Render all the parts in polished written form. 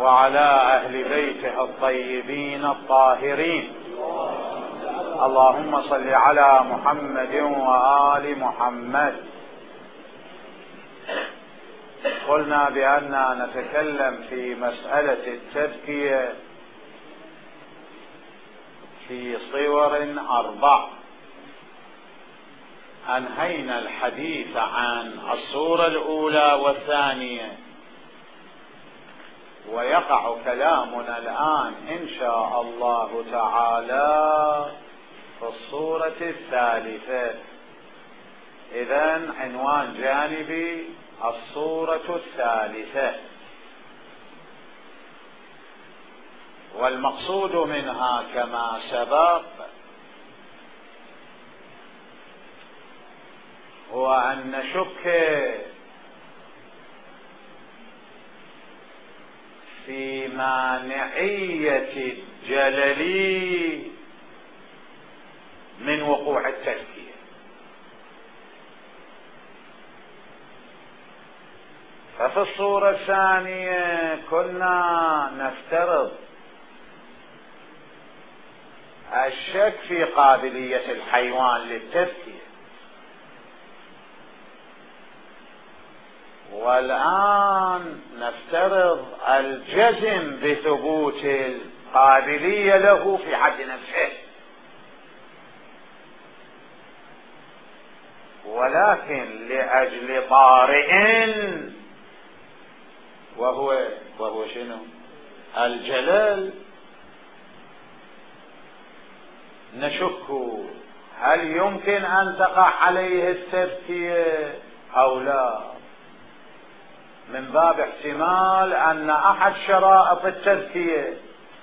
وعلى أهل بيته الطيبين الطاهرين. اللهم صل على محمد وآل محمد. قلنا بأننا نتكلم في مسألة التزكية في صور 4. أنهينا الحديث عن الصورة الأولى والثانية، ويقع كلامنا الآن إن شاء الله تعالى في الصورة الثالثة. إذن عنوان جانبي الصورة الثالثة، والمقصود منها كما سبق هو أن نشك في مانعية الجلل من وقوع التزكية. ففي الصورة الثانية كنا نفترض الشك في قابلية الحيوان للتزكية، والآن نفترض الجزم بثبوت القابلية له في حد نفسه، ولكن لأجل طارئ وهو شنو؟ الجلل، نشك هل يمكن أن تقع عليه التزكية أو لا، من باب احتمال أن أحد شرائط التزكية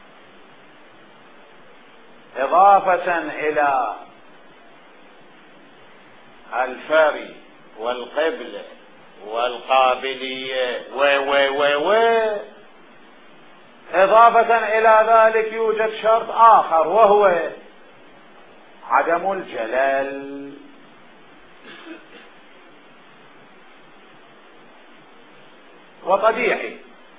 إضافة إلى الفري والقبلة والقابلية إضافة إلى ذلك يوجد شرط آخر وهو عدم الجلال. وطبيعي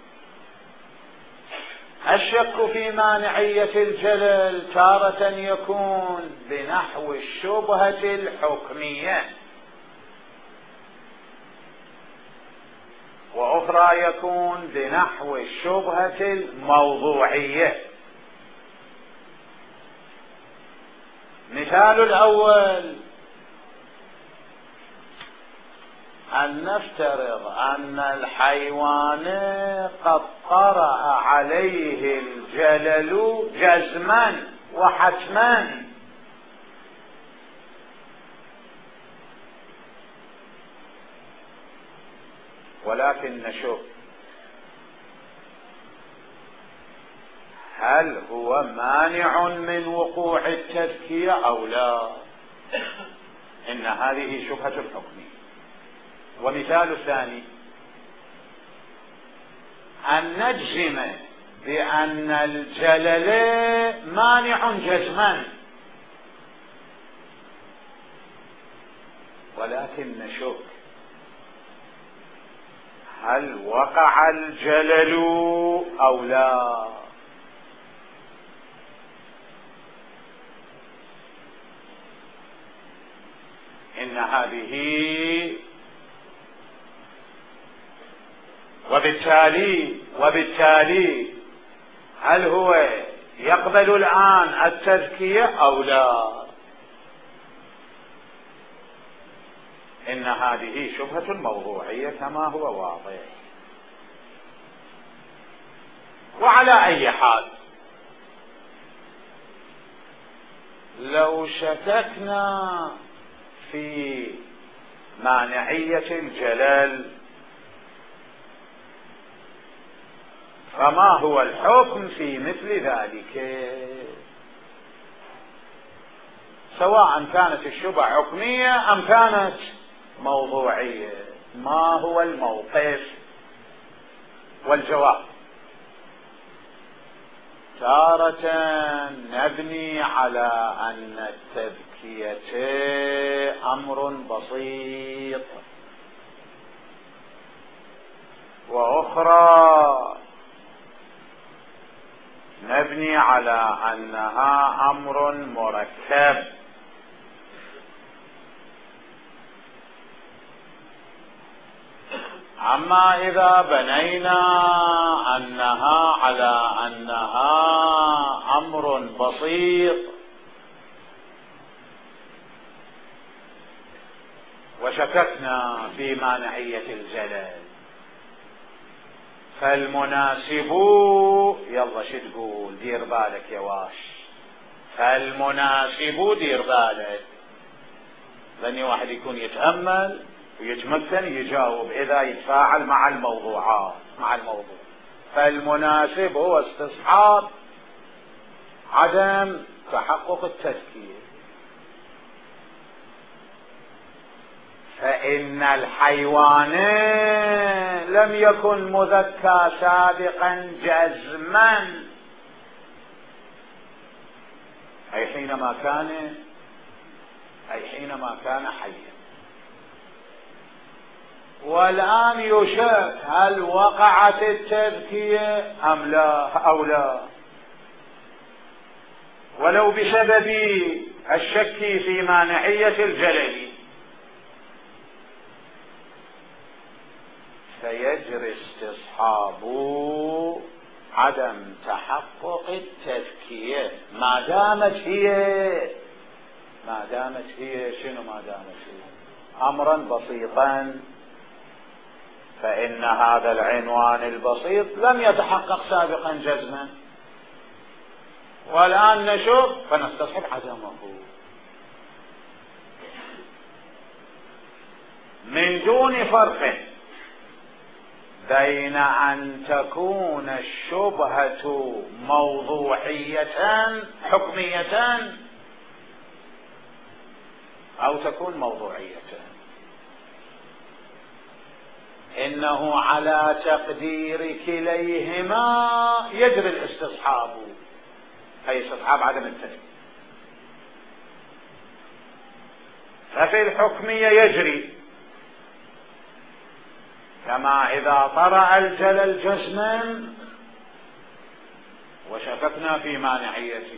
الشك في مانعية الجلل تارة يكون بنحو الشبهة الحكمية، وأخرى يكون بنحو الشبهة الموضوعية. مثال الأول أن نفترض أن الحيوان قد طرأ عليه الجلل جزما وحتما، ولكن نشوف هل هو مانع من وقوع التزكية أو لا. إن هذه شبهة الحكم. ومثال ثاني أن نجزم بأن الجلل مانع جزما، ولكن نشك هل وقع الجلل أو لا. إن هذه وبالتالي هل هو يقبل الآن التزكية أو لا. إن هذه شبهة موضوعية كما هو واضح. وعلى أي حال لو شككنا في مانعية الجلل فما هو الحكم في مثل ذلك، سواء كانت الشبهة حكمية أم كانت موضوعية؟ ما هو الموقف؟ والجواب تارة نبني على أن التزكية أمر بسيط، وأخرى مبني على أنها أمر مركب. أما إذا بنينا أنها على أنها أمر بسيط وشككنا في مانعية الجلل، فالمناسب، يلا شو تقول؟ دير بالك يا واش، فالمناسب دير بالك، لأن واحد يكون يتأمل ويتمكن يجاوب إذا يتفاعل مع الموضوعات مع الموضوع. فالمناسب هو استصحاب عدم تحقق التذكير، فإن الحيوان لم يكن مذكى سابقا جزما، أي حينما كان حيا، والآن يشك هل وقعت التذكية أم لا أو لا، ولو بسبب الشك في مانعية الجلل، فيجري استصحاب عدم تحقق التذكية ما دامت هي شنو؟ ما دامت هي أمرا بسيطا، فإن هذا العنوان البسيط لم يتحقق سابقا جزما، والآن نشوف فنستصحب عدمه من دون فرق بين أن تكون الشبهة موضوعية حكمية أو تكون موضوعية. إنه على تقدير كليهما يجري الاستصحاب، أي استصحاب عدم التذكير. ففي الحكمية يجري كما إذا طرأ الجلل جزما وشككنا في مانعيته،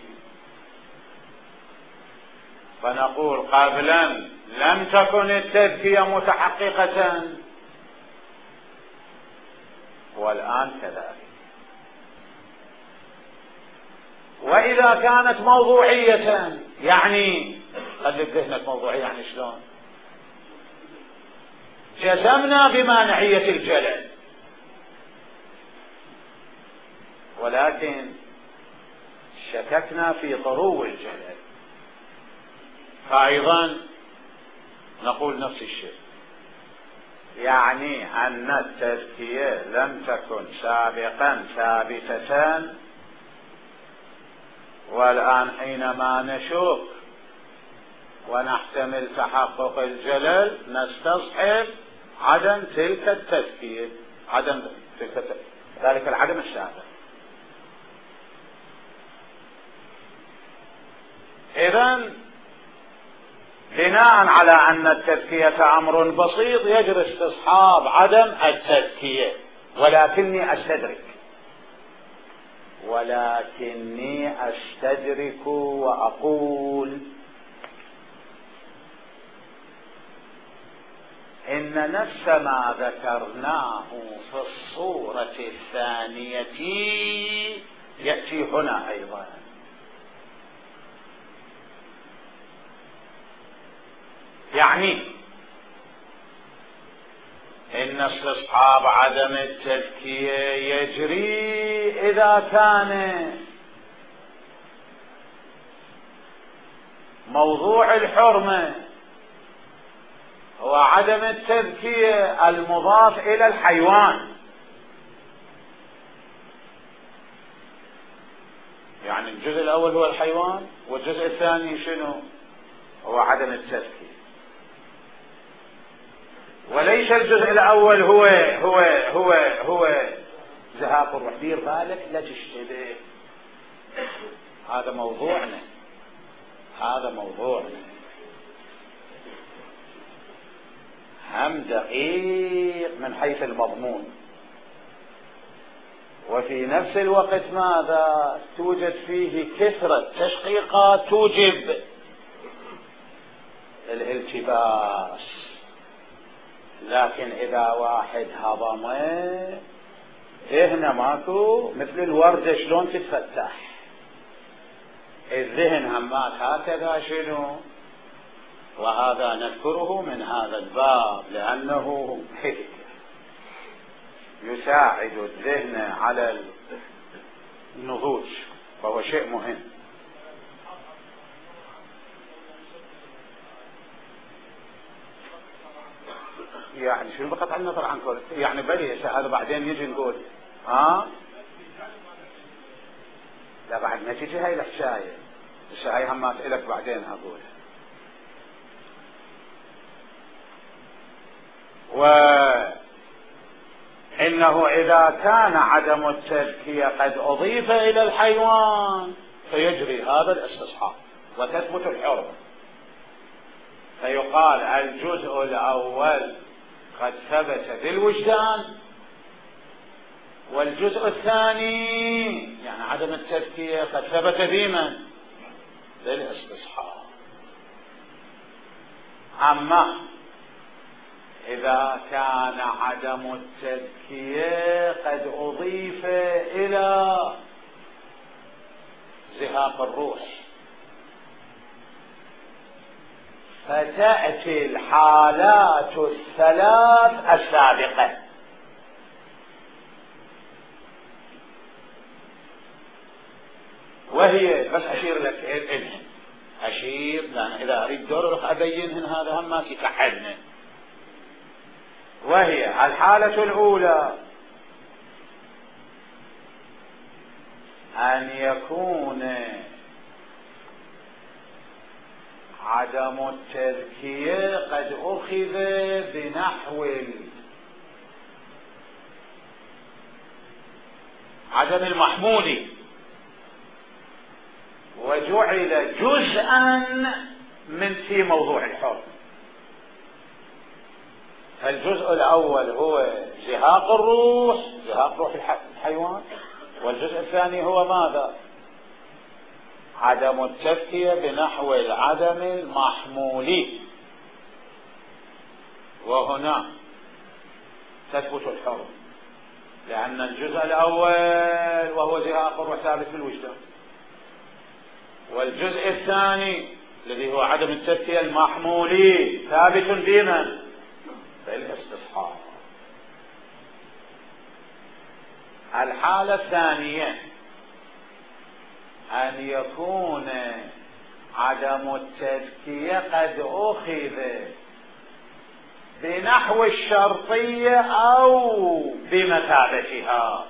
فنقول قبلا لم تكن التذكية متحققة، والآن كذلك. وإذا كانت موضوعية، يعني خلي بذهنك موضوعية يعني شلون؟ جزمنا بمانعية الجلل، ولكن شككنا في طرو الجلل، فأيضا نقول نفس الشيء، يعني أن التذكية لم تكن سابقا ثابتة، والآن حينما نشك ونحتمل تحقق الجلل نستصحب عدم تلك التذكية، ذلك العدم السابق. إذن بناء على أن التذكية أمر بسيط يجري استصحاب عدم التذكية، ولكني أستدرك وأقول إن نفس ما ذكرناه في الصورة الثانية يأتي هنا أيضا. يعني إن استصحاب عدم التذكية يجري إذا كان موضوع الحرمة هو عدم التذكية المضاف إلى الحيوان، يعني الجزء الأول هو الحيوان والجزء الثاني شنو؟ هو عدم التذكية، وليس الجزء الأول هو زهاق الروح. دير بالك لا تشتبه، هذا موضوعنا هم دقيق من حيث المضمون، وفي نفس الوقت ماذا؟ توجد فيه كثرة تشقيقات توجب الالتباس. لكن إذا واحد هضمه ذهنه ماكو، مثل الوردة شلون تتفتح الذهن همات هكذا شنو. وهذا نذكره من هذا الباب لأنه يساعد الذهن على النضوج، وهو شيء مهم. يعني شنو بقطع النظر عن كل يعني بلي هذا بعدين يجي نقول لا بعد ما تجي هاي الحكاية هم أسألك بعدين أقول. وإنه إذا كان عدم التذكية قد أضيف إلى الحيوان فيجري هذا الاستصحاب وتثبت الحرمة، فيقال الجزء الأول قد ثبت بالوجدان، والجزء الثاني يعني عدم التذكية قد ثبت بمن؟ بالاستصحاب. أما إذا كان عدم التذكية قد أضيف إلى زهاق الروح فتأتي الحالات الثلاث السابقة. وهي بس أشير لك إنهن أشير، لأن إذا أريد دور رح أبينهن هذا هم ما كتحدنا. وهي الحالة الأولى أن يكون عدم التذكية قد أخذ بنحو عدم المحمول وجعل جزءا من في موضوع الحرم. الجزء الأول هو زهاق الروح، زهاق روح الحيوان، والجزء الثاني هو ماذا؟ عدم التذكية بنحو العدم المحمول. وهنا تثبت الحرم، لأن الجزء الأول وهو زهاق الروح ثابت بالوجدان، والجزء الثاني الذي هو عدم التذكية المحمولي ثابت بمن؟ بالاستصحاب. الحالة الثانية أن يكون عدم التذكية قد أخذ بنحو الشرطية أو بمثابتها،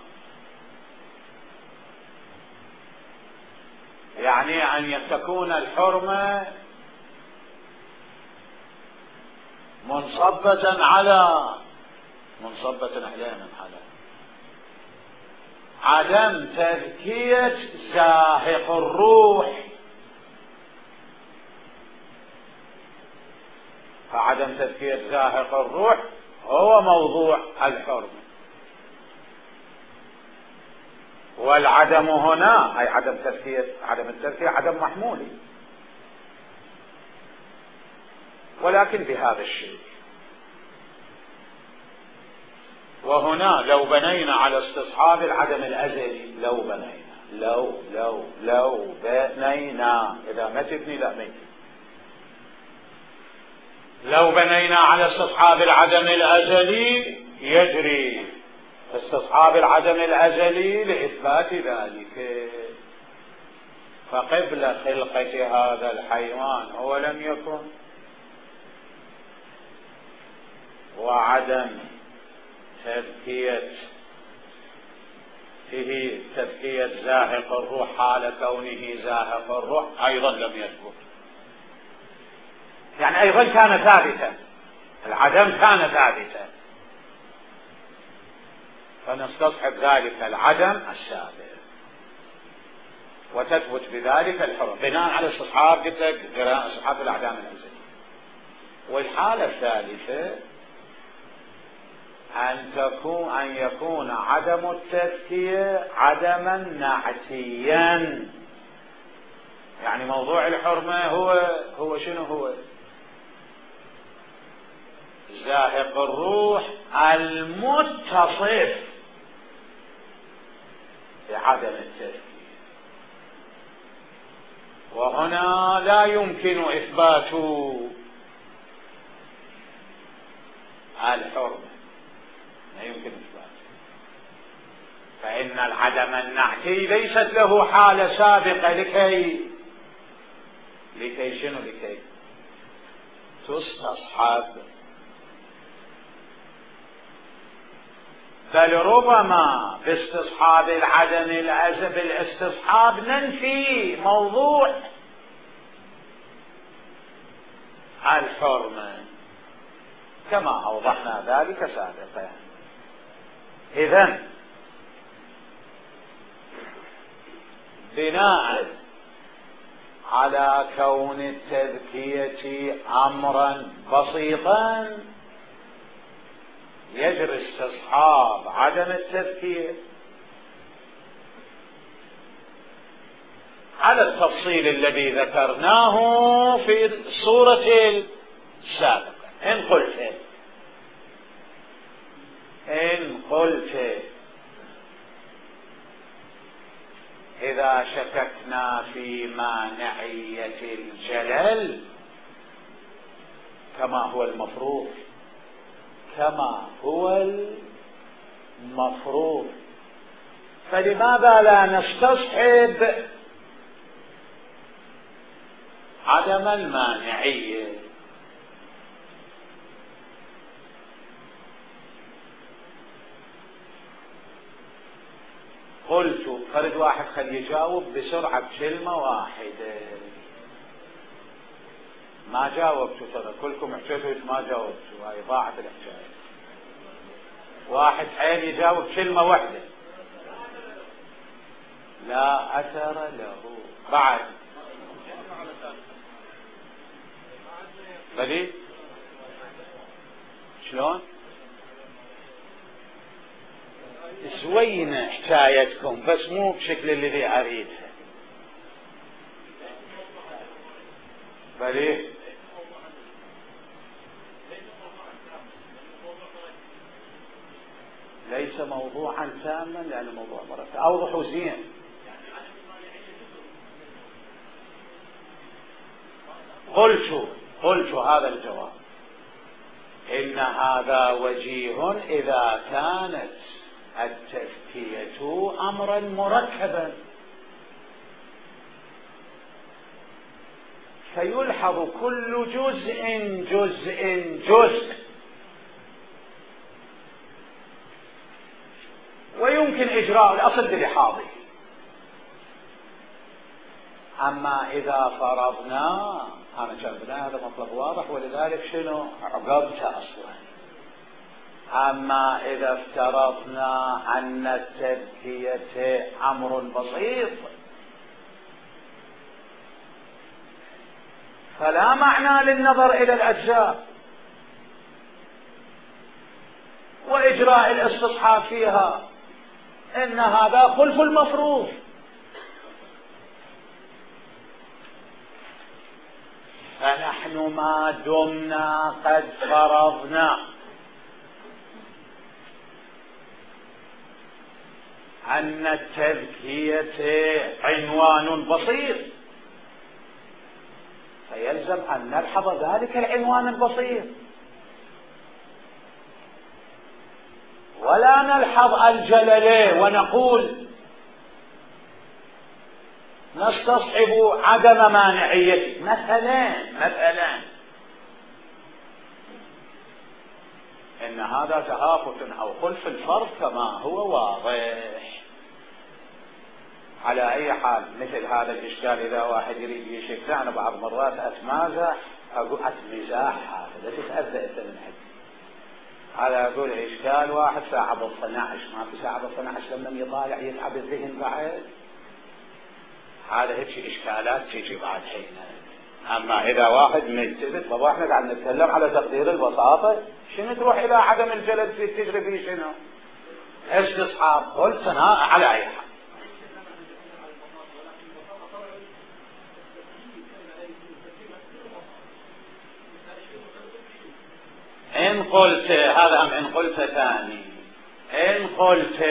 يعني أن تكون الحرمة منصبة على عدم تذكية زاهق الروح، فعدم تذكية زاهق الروح هو موضوع الحرمة. والعدم هنا أي عدم التذكية عدم محمولي، ولكن بهذا الشيء. وهنا لو بنينا على استصحاب العدم الأزلي، لو بنينا إذا ما تبني لا ميت، لو بنينا على استصحاب العدم الأزلي يجري استصحاب العدم الأزلي لإثبات ذلك. فقبل خلقة هذا الحيوان هو لم يكن، وعدم تذكية زاهق الروح حال كونه زاهق الروح أيضا لم يثبت، يعني أيضا كان ثابتا، العدم كان ثابتا، فنستصحب ذلك العدم السابق وتثبت بذلك الحرمة بناء على استصحاب قلت لك استصحاب الأعدام الأزلية. والحالة الثالثة أن يكون عدم التزكية عدما نعتيا. يعني موضوع الحرمة هو شنو؟ هو زاهق الروح المتصف بعدم التزكية، وهنا لا يمكن إثبات الحرمة، لا يمكن إثبات، فإن العدم النعتي ليست له حالة سابقة لكي شنو؟ لكي تستصحب، بل ربما باستصحاب العدم بالاستصحاب ننفي موضوع الحرمة كما أوضحنا ذلك سابقا. إذن بناء على كون التذكية أمرا بسيطا يجري استصحاب عدم التذكية على التفصيل الذي ذكرناه في الصورة السابقة. إن قلت إذا شككنا في مانعية الجلل كما هو المفروض فلماذا لا نستصحب عدم المانعية؟ قلت فرد واحد خلي يجاوب بسرعة بكلمة واحدة. ما جاوبتوا ترى كلكم حكيتوا ما جاوبتوا، هاي ضاعت الحكاية. واحد حين يجاوب كلمة واحدة لا أثر له. بعد بدي شلون زوينة حكايتكم بس مو بشكل الذي أريدها. بدي ليس موضوعا تاما لأن الموضوع مرة أوضحوا زين. قلت هذا الجواب إن هذا وجيه إذا كانت التزكية أمرا مركبا، فيلحظ كل جزء ويمكن إجراء الأصل بلحاظه. أما إذا فرضنا أنا جنبنا هذا مطلب واضح ولذلك شنو عقبت أصلا. أما إذا افترضنا أن التزكية أمر بسيط فلا معنى للنظر إلى الأجزاء وإجراء الاستصحاب فيها، إن هذا خلف المفروض. فنحن ما دمنا قد فرضنا أن التزكية عنوان بسيط فيلزم أن نلحظ ذلك العنوان البسيط ولا نلحظ الجلل ونقول نستصحب عدم مانعيته. مثلا إن هذا تهافت أو خلف الفرض كما هو واضح. على أي حال مثل هذا الإشكال إذا واحد يريد يشكل أنا بعض مرات أتمازح أقول أتمزاح هذا لا تتأذى أنت من حد هذا. أقول إشكال واحد ساعة بالصناعش ما في ساعة بالصناعش لما يطالع يتعب الذهن بعد. هذا هيك إشكالات تيجي بعد حين اما اذا واحد ملتفت، طبعا احنا قاعد نتكلم على تقدير البساطة، شنو تروح الى عدم الجلد في تجري فيه شنو؟ استصحاب. قل ثناء على اي حال. ان قلت هذا ام ان قلت ثاني، ان قلت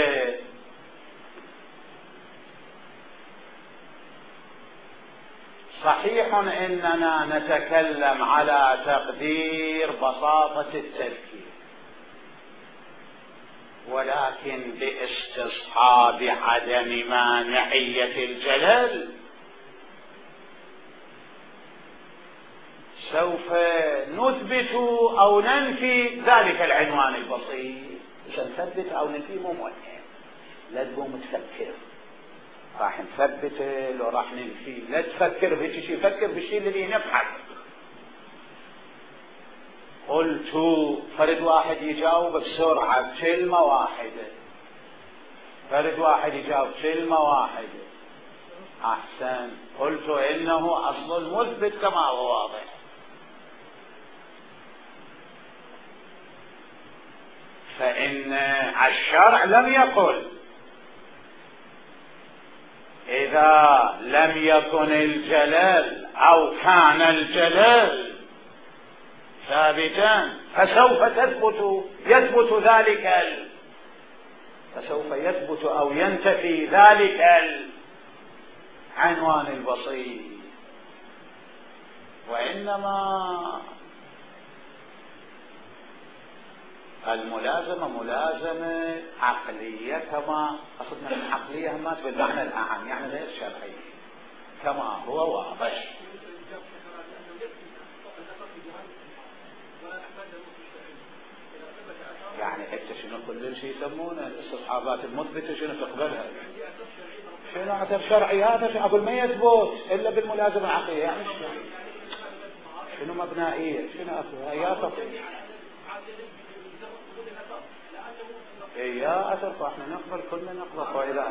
صحيح اننا نتكلم على تقدير بساطة التفكير، ولكن باستصحاب عدم مانعية الجلل سوف نثبت او ننفي ذلك العنوان البسيط. مش نثبت او ننفي مو مهم، لا تقوم تفكر راح نثبت لو راح ننفي، لا تفكر في شيء، فكر بالشيء الذي نفعل. قلت فرد واحد يجاوب بسرعة بكلمة واحدة، فرد واحد يجاوب كلمة واحدة احسن. قلت انه اصل المثبت كما هو واضح. فان الشرع لم يقل إذا لم يكن الجلال أو كان الجلال ثابتا فسوف يثبت أو ينتفي ذلك العنوان البسيط. وإنما الملازمة ملازمة عقلية، كما قصدنا من عقلية ما بالمعنى الأعم، يعني غير شرعي كما هو واضح. يعني حتى شنو كل شيء يسمونه الاستصحابات المثبتة شنو تقبلها؟ شنو اثر شرعي؟ هذا اقول ما يثبت الا بالملازمة العقلية. يعني شنو مبنائية؟ شنو اثر؟ يا تطير يا أثر، فإحنا نقبل كلنا نقبل. وإذا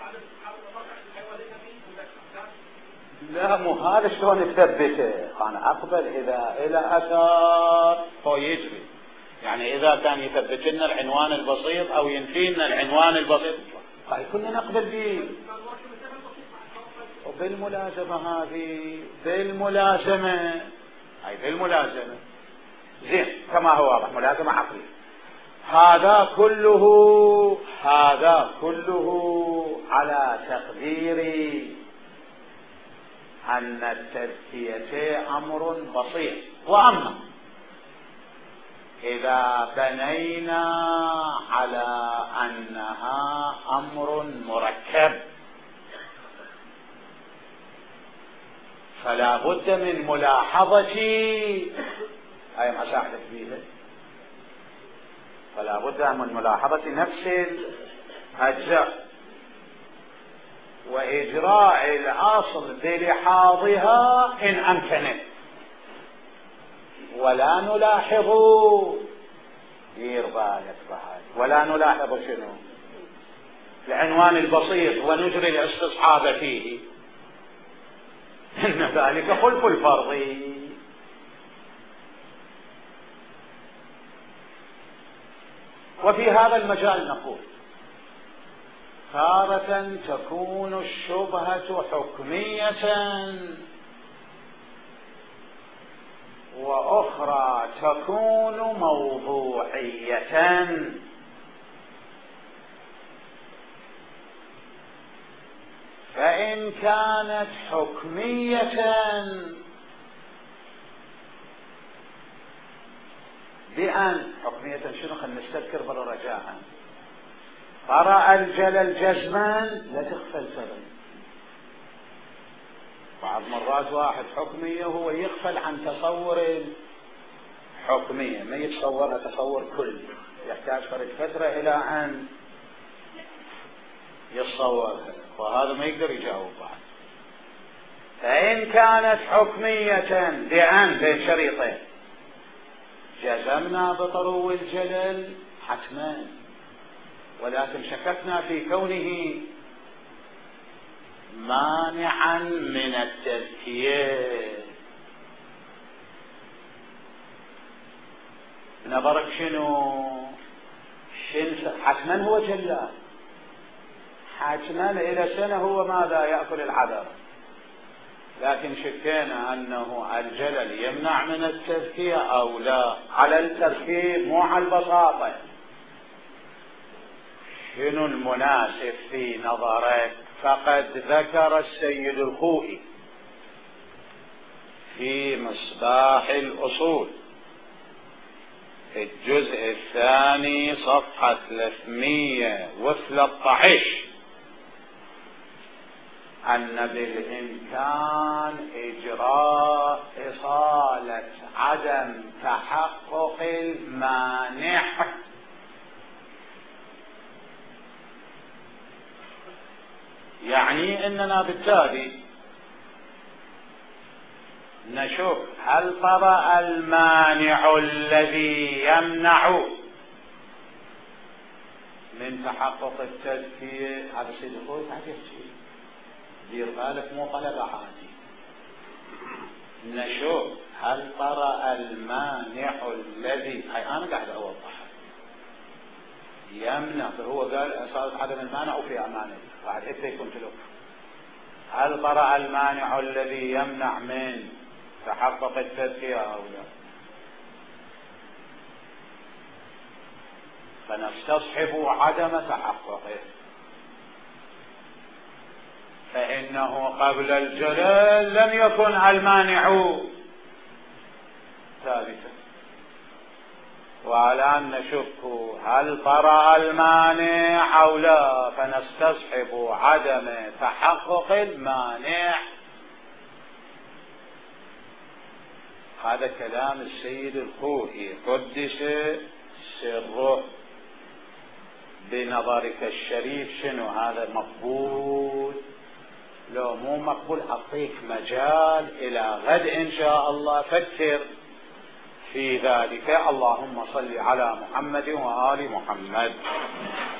لا مو هذا شلون نثبته؟ أنا أقبل إذا إلى أثر فيجري، يعني إذا كان يثبت لنا العنوان البسيط أو ينفي لنا العنوان البسيط هاي كلنا نقبل به. وبالملازمة هذه بالملازمة زين كما هو واضح، ملازمة عقلية. هذا كله على تقدير أن التزكية أمر بسيط. وأما إذا بنينا على أنها أمر مركب فلا بد من ملاحظة أي مساعدة فيها، فلا بد من ملاحظة نفس الأجزاء وإجراء الأصل بلحاظها إن أمكنت، ولا نلاحظ ولا نلاحظ شنو العنوان البسيط ونجري الاستصحاب فيه، إن ذلك خلف الفرض. وفي هذا المجال نقول تارة تكون الشبهة حكمية وأخرى تكون موضوعية. فإن كانت حكمية بأن حكمية شنو؟ خلينا نستذكر مرة رجاء. قرأ الجلل جزما لا تغفل سبب. بعض مرات واحد حكمية هو يغفل عن تصور الحكمية، ما يتصورها تصور كلي، يحتاج فرد فترة إلى أن يتصورها، وهذا ما يقدر يجاوب بعد. فإن كانت حكمية بأن بين شريطين جزمنا بطرو الجلل حتما، ولكن شككنا في كونه مانعا من التزكية، نظرك شنو حتما هو جلال، حتما إلى سنة هو ماذا يأكل العذر، لكن شكينا أنه الجلل يمنع من التزكية أو لا، على التركيب مو على البساطة. شنو المناسب في نظرك؟ فقد ذكر السيد الخوئي في مصباح الأصول في الجزء الثاني صفحة 313 أن بالإمكان إجراء إصالة عدم تحقق المانع، يعني أننا بالتالي نشوف هل طرأ المانع الذي يمنع من تحقق التزكية. هذا الشيء يقول هذا الشيء دير بالك مو طلب عادي. نشوف هل طرأ المانع الذي أنا قاعد أوضح يمنع، هو قال أصالة عدم المانع وفي أمانه بعد إذا يكون تلوك. هل طرأ المانع الذي يمنع من تحقق التزكية أو لا؟ فنستصحب عدم تحققه، فإنه قبل الجلال لم يكن المانع ثابتا، والآن نشك هل طرأ المانع أو لا، فنستصحب عدم تحقق المانع. هذا كلام السيد الخوئي قدس سره. بنظرك الشريف شنو هذا مقبول؟ لو مو مقبول أعطيك مجال إلى غد إن شاء الله فكر في ذلك. اللهم صل على محمد وآل محمد.